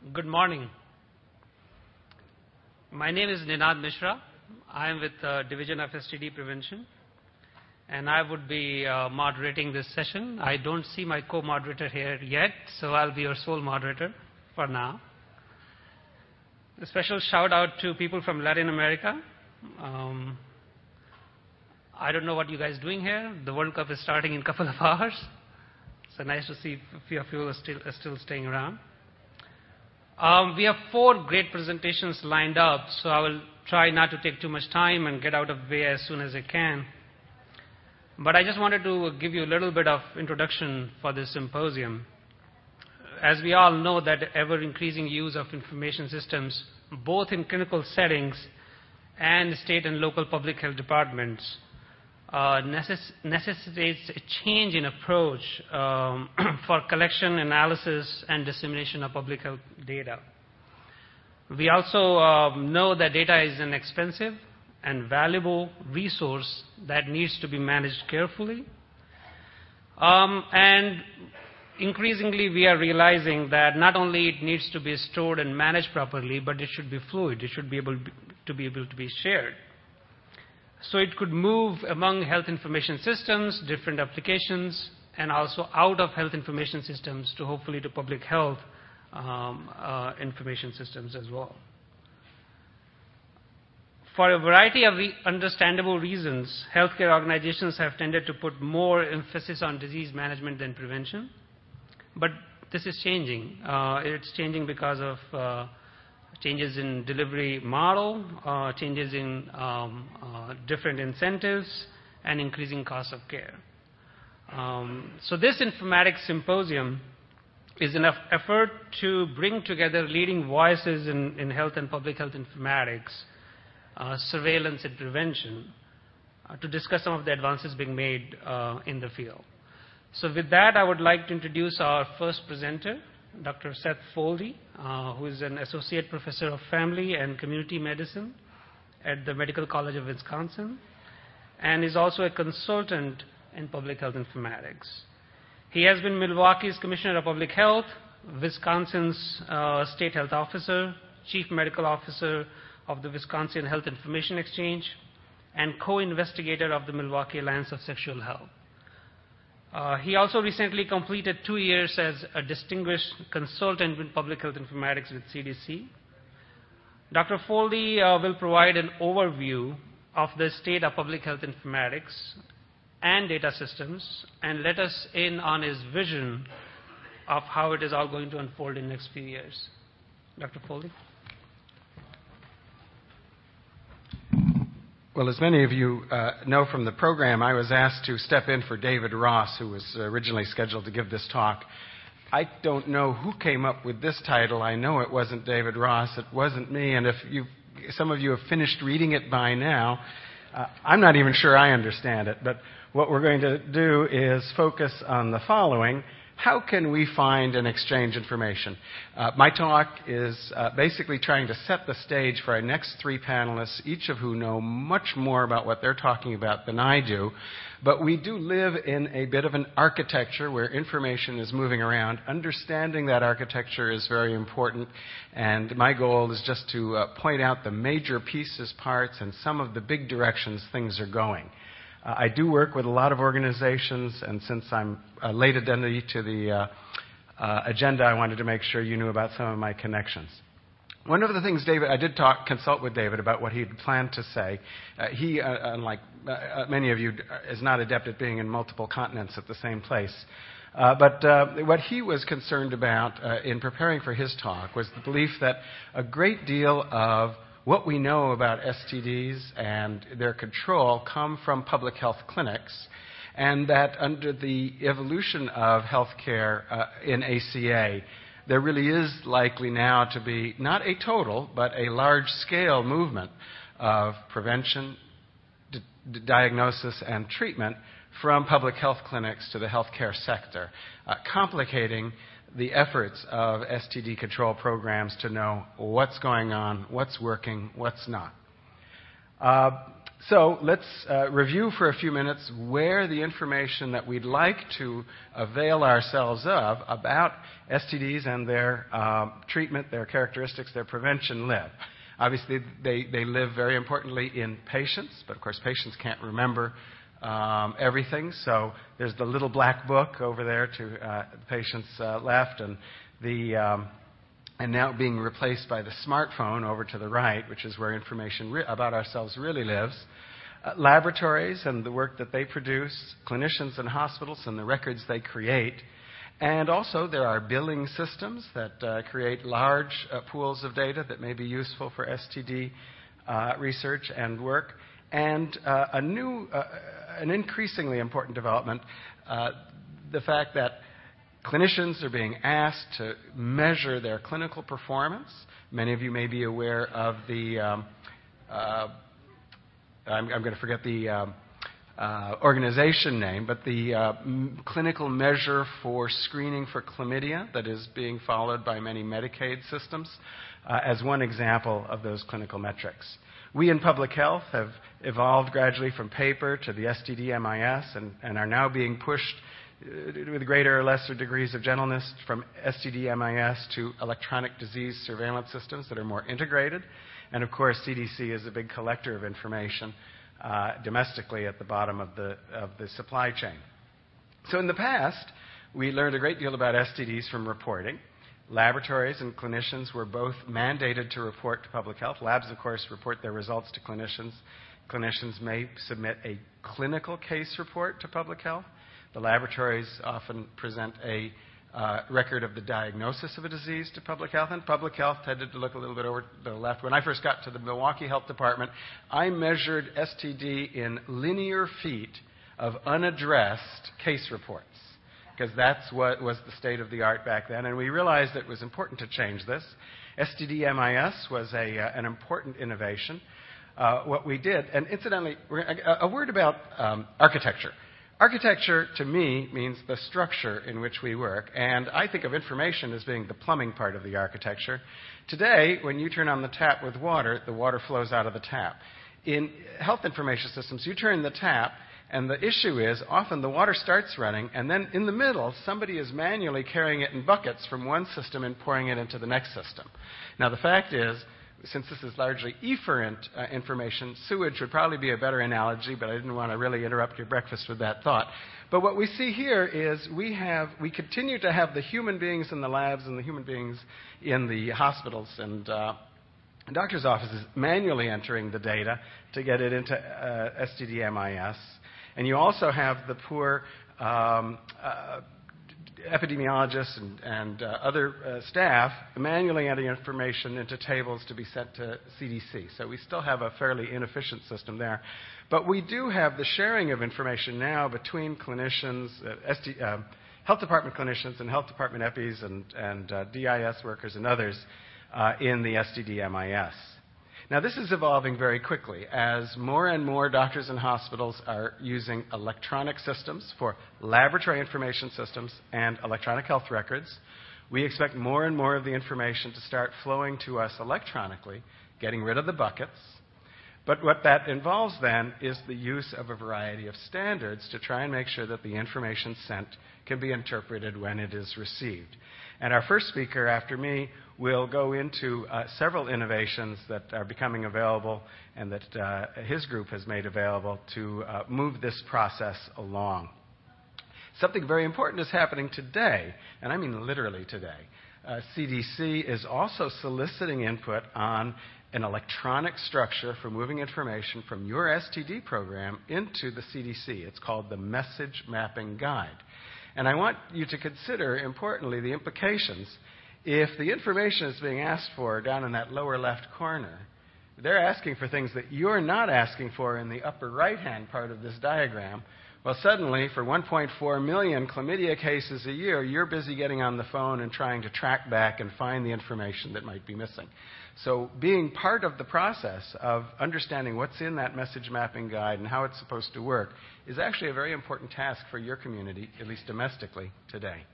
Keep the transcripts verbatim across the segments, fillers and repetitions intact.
Good morning. My name is Ninad Mishra. I am with the Division of S T D Prevention, and I would be uh, moderating this session. I don't see my co-moderator here yet, so I'll be your sole moderator for now. A special shout out to people from Latin America. Um, I don't know what you guys are doing here. The World Cup is starting in a couple of hours. So nice to see a few of you are still, are still staying around. Um, we have four great presentations lined up, so I will try not to take too much time and get out of the way as soon as I can. But I just wanted to give you a little bit of introduction for this symposium. As we all know that ever-increasing use of information systems, both in clinical settings and state and local public health departments, uh, necess necessitates a change in approach um, for collection, analysis, and dissemination of public health data. We also uh, know that data is an expensive and valuable resource that needs to be managed carefully. Um, and increasingly, we are realizing that not only it needs to be stored and managed properly, but it should be fluid. It should be able to be able to be shared. So it could move among health information systems, different applications, and also out of health information systems to hopefully to public health um, uh, information systems as well. For a variety of re understandable reasons, healthcare organizations have tended to put more emphasis on disease management than prevention. But this is changing. Uh, it's changing because of uh, changes in delivery model, uh, changes in um, uh, different incentives, and increasing cost of care. Um, so this informatics symposium is an effort to bring together leading voices in, in health and public health informatics, uh, surveillance and prevention, uh, to discuss some of the advances being made uh, in the field. So with that, I would like to introduce our first presenter, Doctor Seth Foldy, uh, who is an Associate Professor of Family and Community Medicine at the Medical College of Wisconsin, and is also a consultant in public health informatics. He has been Milwaukee's Commissioner of Public Health, Wisconsin's uh, State Health Officer, Chief Medical Officer of the Wisconsin Health Information Exchange, and co-investigator of the Milwaukee Alliance of Sexual Health. Uh, he also recently completed two years as a distinguished consultant in public health informatics with C D C. Doctor Foldy uh, will provide an overview of the state of public health informatics and data systems and let us in on his vision of how it is all going to unfold in the next few years. Doctor Foldy. Well, as many of you uh, know from the program, I was asked to step in for David Ross, who was originally scheduled to give this talk. I don't know who came up with this title. I know it wasn't David Ross. It wasn't me. And if you, some of you have finished reading it by now, uh, I'm not even sure I understand it. But what we're going to do is focus on the following. How can we find and exchange information? Uh, my talk is uh, basically trying to set the stage for our next three panelists, each of who know much more about what they're talking about than I do. But we do live in a bit of an architecture where information is moving around. Understanding that architecture is very important, and my goal is just to uh, point out the major pieces, parts, and some of the big directions things are going. Uh, I do work with a lot of organizations, and since I'm a late identity to the uh, uh, agenda, I wanted to make sure you knew about some of my connections. One of the things David, I did talk, consult with David about what he'd planned to say. Uh, he, uh, unlike uh, many of you, is not adept at being in multiple continents at the same place. Uh, but uh, what he was concerned about uh, in preparing for his talk was the belief that a great deal of what we know about S T Ds and their control come from public health clinics, and that under the evolution of healthcare uh, in A C A, there really is likely now to be not a total, but a large-scale movement of prevention, d diagnosis, and treatment from public health clinics to the healthcare sector, uh, complicating the efforts of S T D control programs to know what's going on, what's working, what's not. Uh, So let's uh, review for a few minutes where the information that we'd like to avail ourselves of about S T Ds and their uh, treatment, their characteristics, their prevention live. Obviously, they, they live very importantly in patients, but of course patients can't remember um, everything. So there's the little black book over there to uh, the patient's uh, left, and the um, and now being replaced by the smartphone over to the right, which is where information re- about ourselves really lives. Uh, laboratories and the work that they produce, clinicians and hospitals and the records they create. And also there are billing systems that uh, create large uh, pools of data that may be useful for S T D uh, research and work. And uh, a new, uh, an increasingly important development, uh, the fact that clinicians are being asked to measure their clinical performance. Many of you may be aware of the, um, uh, I'm, I'm going to forget the um, uh, organization name, but the uh, m- clinical measure for screening for chlamydia that is being followed by many Medicaid systems uh, as one example of those clinical metrics. We in public health have evolved gradually from paper to the S T D M I S and, and are now being pushed with greater or lesser degrees of gentleness from S T D M I S to electronic disease surveillance systems that are more integrated. And of course, C D C is a big collector of information uh, domestically at the bottom of the, of the supply chain. So in the past, we learned a great deal about S T Ds from reporting. Laboratories and clinicians were both mandated to report to public health. Labs, of course, report their results to clinicians. Clinicians may submit a clinical case report to public health. The laboratories often present a uh, record of the diagnosis of a disease to public health, and public health tended to look a little bit over to the left. When I first got to the Milwaukee Health Department, I measured S T D in linear feet of unaddressed case reports, because that's what was the state of the art back then, and we realized it was important to change this. S T D M I S was a, uh, an important innovation. Uh, what we did, and incidentally, a, a word about um, architecture. Architecture, to me, means the structure in which we work, and I think of information as being the plumbing part of the architecture. Today, when you turn on the tap with water, the water flows out of the tap. In health information systems, you turn the tap, and the issue is often the water starts running, and then in the middle, somebody is manually carrying it in buckets from one system and pouring it into the next system. Now, the fact is, since this is largely efferent uh, information, sewage would probably be a better analogy, but I didn't want to really interrupt your breakfast with that thought. But what we see here is we have, we continue to have the human beings in the labs and the human beings in the hospitals and uh, doctors' offices manually entering the data to get it into uh, S T D M I S. And you also have the poor um, uh, epidemiologists and, and uh, other uh, staff manually entering information into tables to be sent to C D C. So we still have a fairly inefficient system there. But we do have the sharing of information now between clinicians, uh, S D, uh, health department clinicians and health department EPIs and, and uh, D I S workers and others uh, in the S T D M I S. Now, this is evolving very quickly as more and more doctors and hospitals are using electronic systems for laboratory information systems and electronic health records. We expect more and more of the information to start flowing to us electronically, getting rid of the buckets. But what that involves then is the use of a variety of standards to try and make sure that the information sent can be interpreted when it is received. And our first speaker after me will go into uh, several innovations that are becoming available and that uh, his group has made available to uh, move this process along. Something very important is happening today, and I mean literally today. Uh, C D C is also soliciting input on an electronic structure for moving information from your S T D program into the C D C. It's called the Message Mapping Guide. And I want you to consider, importantly, the implications. If the information is being asked for down in that lower left corner, they're asking for things that you're not asking for in the upper right-hand part of this diagram. Well, suddenly, for one point four million chlamydia cases a year, you're busy getting on the phone and trying to track back and find the information that might be missing. So being part of the process of understanding what's in that message mapping guide and how it's supposed to work is actually a very important task for your community, at least domestically, today.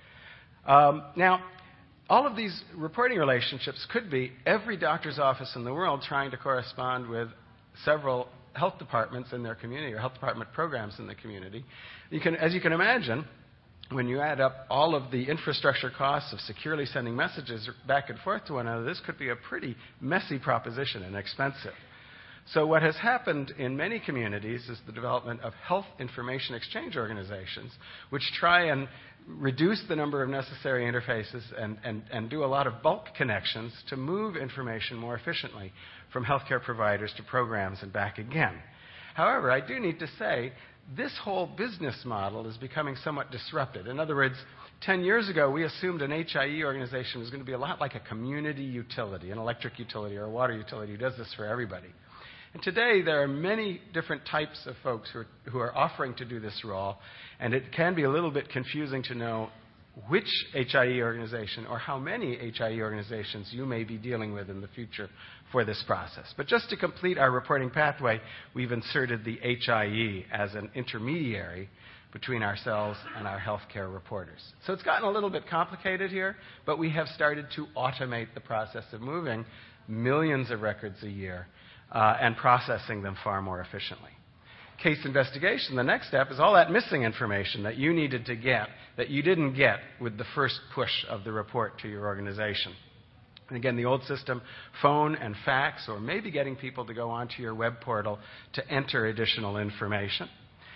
Um, now, all of these reporting relationships could be every doctor's office in the world trying to correspond with several health departments in their community or health department programs in the community. You can, as you can imagine, when you add up all of the infrastructure costs of securely sending messages back and forth to one another, this could be a pretty messy proposition and expensive. So what has happened in many communities is the development of health information exchange organizations, which try and reduce the number of necessary interfaces and, and, and do a lot of bulk connections to move information more efficiently from healthcare providers to programs and back again. However, I do need to say, this whole business model is becoming somewhat disrupted. In other words, ten years ago, we assumed an H I E organization was going to be a lot like a community utility, an electric utility or a water utility who does this for everybody. And today, there are many different types of folks who are, who are offering to do this role, and it can be a little bit confusing to know which H I E organization or how many H I E organizations you may be dealing with in the future for this process. But just to complete our reporting pathway, we've inserted the H I E as an intermediary between ourselves and our healthcare reporters. So it's gotten a little bit complicated here, but we have started to automate the process of moving millions of records a year uh, and processing them far more efficiently. Case investigation, the next step is all that missing information that you needed to get that you didn't get with the first push of the report to your organization. And again, the old system, phone and fax, or maybe getting people to go onto your web portal to enter additional information.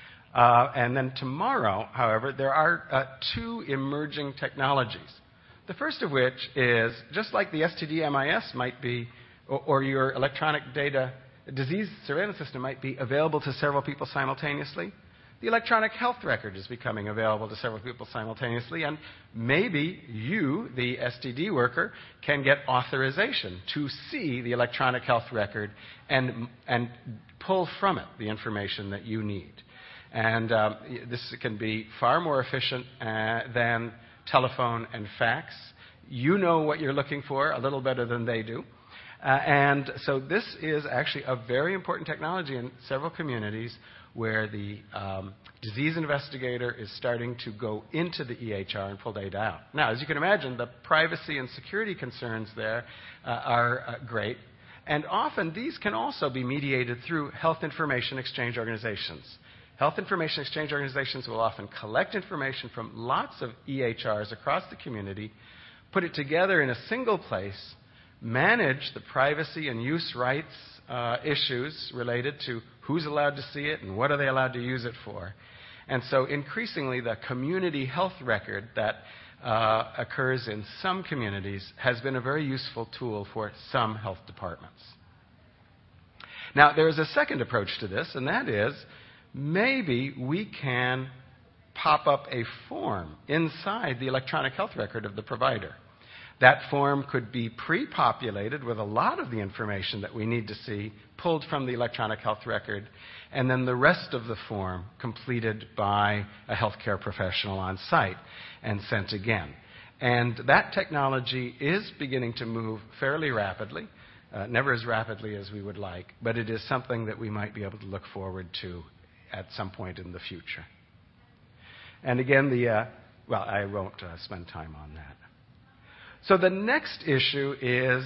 Uh, and then tomorrow, however, there are uh, two emerging technologies. The first of which is, just like the S T D M I S might be, or, or your electronic data disease surveillance system might be available to several people simultaneously, the electronic health record is becoming available to several people simultaneously, and maybe you, the S T D worker, can get authorization to see the electronic health record and, and pull from it the information that you need. And um, this can be far more efficient uh, than telephone and fax. You know what you're looking for a little better than they do. Uh, and so this is actually a very important technology in several communities where the um, disease investigator is starting to go into the E H R and pull data out. Now, as you can imagine, the privacy and security concerns there uh, are uh, great. And often these can also be mediated through health information exchange organizations. Health information exchange organizations will often collect information from lots of E H Rs across the community, put it together in a single place, manage the privacy and use rights uh, issues related to who's allowed to see it and what are they allowed to use it for. And so increasingly the community health record that uh, occurs in some communities has been a very useful tool for some health departments. Now, there is a second approach to this, and that is maybe we can pop up a form inside the electronic health record of the provider. That form could be pre-populated with a lot of the information that we need to see pulled from the electronic health record, and then the rest of the form completed by a healthcare professional on site and sent again. And that technology is beginning to move fairly rapidly, uh, never as rapidly as we would like, but it is something that we might be able to look forward to at some point in the future. And again, the, uh, well, I won't uh, spend time on that. So the next issue is,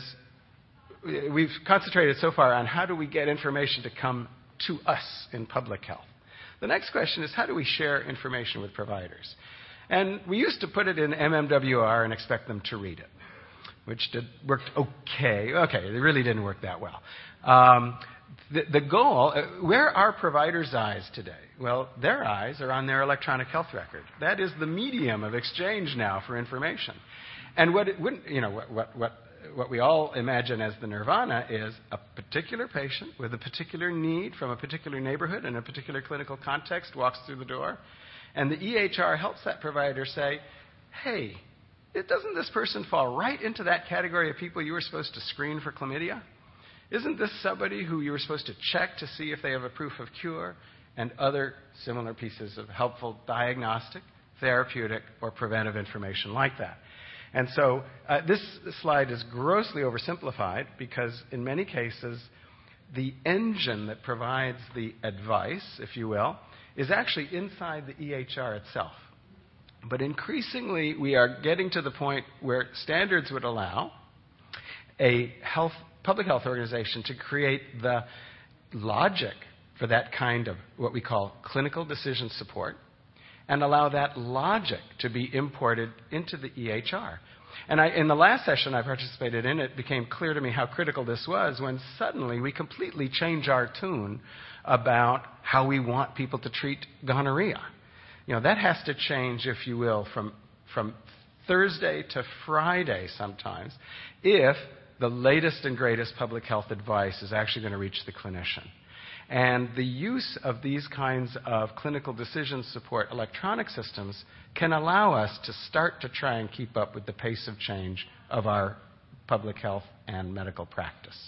we've concentrated so far on how do we get information to come to us in public health. The next question is, how do we share information with providers? And we used to put it in M M W R and expect them to read it, which did, worked okay. Okay, it really didn't work that well. Um, the, the goal, uh, where are providers' eyes today? Well, their eyes are on their electronic health record. That is the medium of exchange now for information. And what it wouldn't, you know, what, what, what, what we all imagine as the nirvana is a particular patient with a particular need from a particular neighborhood in a particular clinical context walks through the door, and the E H R helps that provider say, hey, it, doesn't this person fall right into that category of people you were supposed to screen for chlamydia? Isn't this somebody who you were supposed to check to see if they have a proof of cure, and other similar pieces of helpful diagnostic, therapeutic, or preventive information like that? And so uh, this slide is grossly oversimplified because in many cases the engine that provides the advice, if you will, is actually inside the E H R itself. But increasingly we are getting to the point where standards would allow a health, public health organization to create the logic for that kind of what we call clinical decision support and allow that logic to be imported into the E H R. And I, in the last session I participated in, it became clear to me how critical this was when suddenly we completely change our tune about how we want people to treat gonorrhea. You know, that has to change, if you will, from, from Thursday to Friday sometimes, if the latest and greatest public health advice is actually going to reach the clinician. And the use of these kinds of clinical decision support electronic systems can allow us to start to try and keep up with the pace of change of our public health and medical practice.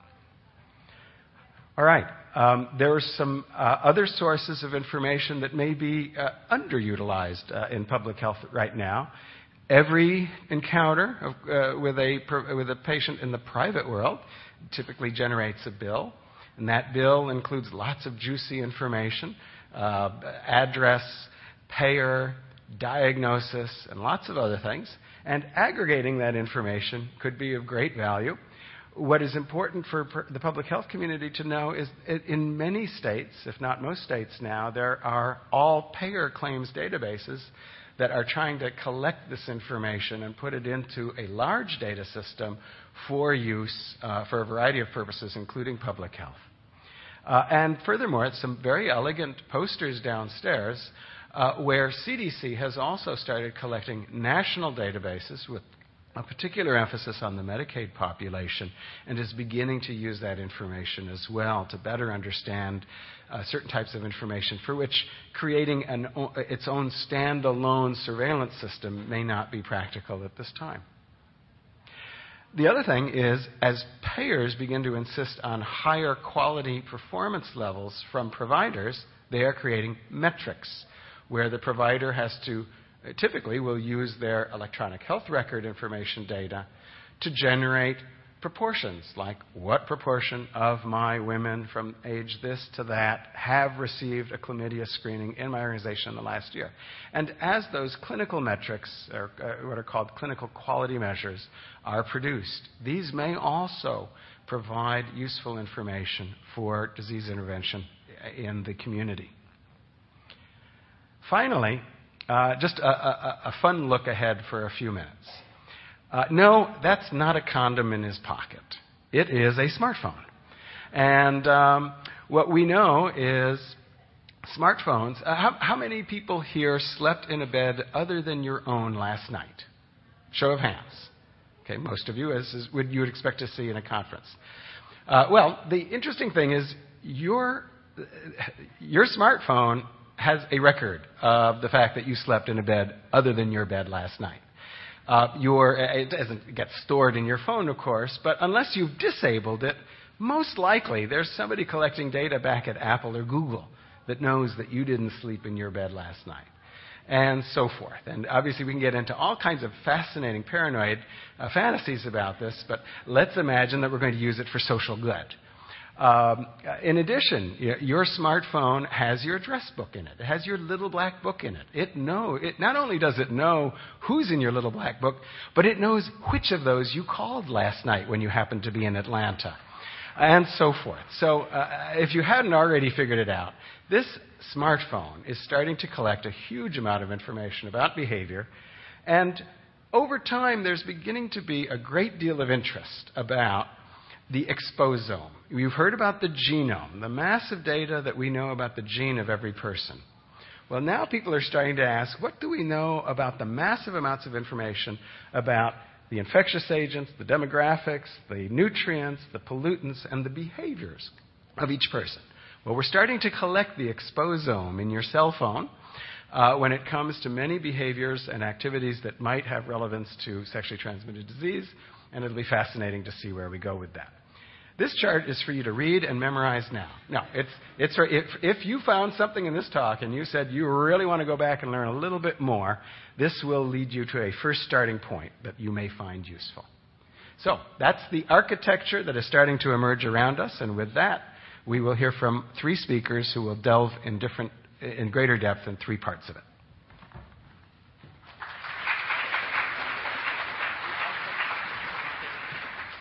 All right. Um, there are some uh, other sources of information that may be uh, underutilized uh, in public health right now. Every encounter of, uh, with, a, with a patient in the private world typically generates a bill. And that bill includes lots of juicy information, uh, address, payer, diagnosis, and lots of other things. And aggregating that information could be of great value. What is important for per- the public health community to know is that in many states, if not most states now, there are all payer claims databases that are trying to collect this information and put it into a large data system for use uh, for a variety of purposes, including public health. Uh, and furthermore, some very elegant posters downstairs uh, where C D C has also started collecting national databases with a particular emphasis on the Medicaid population and is beginning to use that information as well to better understand uh, certain types of information for which creating an o- its own standalone surveillance system may not be practical at this time. The other thing is, as payers begin to insist on higher quality performance levels from providers, they are creating metrics where the provider has to, typically will use their electronic health record information data to generate proportions, like what proportion of my women from age this to that have received a chlamydia screening in my organization in the last year. And as those clinical metrics, or uh, what are called clinical quality measures, are produced, these may also provide useful information for disease intervention in the community. Finally, uh, just a, a, a fun look ahead for a few minutes. Uh, no, that's not a condom in his pocket. It is a smartphone. And um, what we know is smartphones. Uh, how, how many people here slept in a bed other than your own last night? Show of hands. Okay, most of you, as, as would you would expect to see in a conference. Uh, well, the interesting thing is your your smartphone has a record of the fact that you slept in a bed other than your bed last night. Uh, your, it doesn't get stored in your phone, of course, but unless you've disabled it, most likely there's somebody collecting data back at Apple or Google that knows that you didn't sleep in your bed last night, and so forth. And obviously we can get into all kinds of fascinating paranoid uh, fantasies about this, but let's imagine that we're going to use it for social good. Um, in addition, your smartphone has your address book in it. It has your little black book in it. It know it not only does it know who's in your little black book, but it knows which of those you called last night when you happened to be in Atlanta, and so forth. So uh, if you hadn't already figured it out, this smartphone is starting to collect a huge amount of information about behavior, and over time there's beginning to be a great deal of interest about the exposome. You've heard about the genome, the massive data that we know about the gene of every person. Well, now people are starting to ask, what do we know about the massive amounts of information about the infectious agents, the demographics, the nutrients, the pollutants, and the behaviors of each person? Well, we're starting to collect the exposome in your cell phone uh, when it comes to many behaviors and activities that might have relevance to sexually transmitted disease, and it'll be fascinating to see where we go with that. This chart is for you to read and memorize now. No, it's, it's for, if, if you found something in this talk and you said you really want to go back and learn a little bit more, this will lead you to a first starting point that you may find useful. So that's the architecture that is starting to emerge around us, and with that, we will hear from three speakers who will delve in different, in greater depth in three parts of it.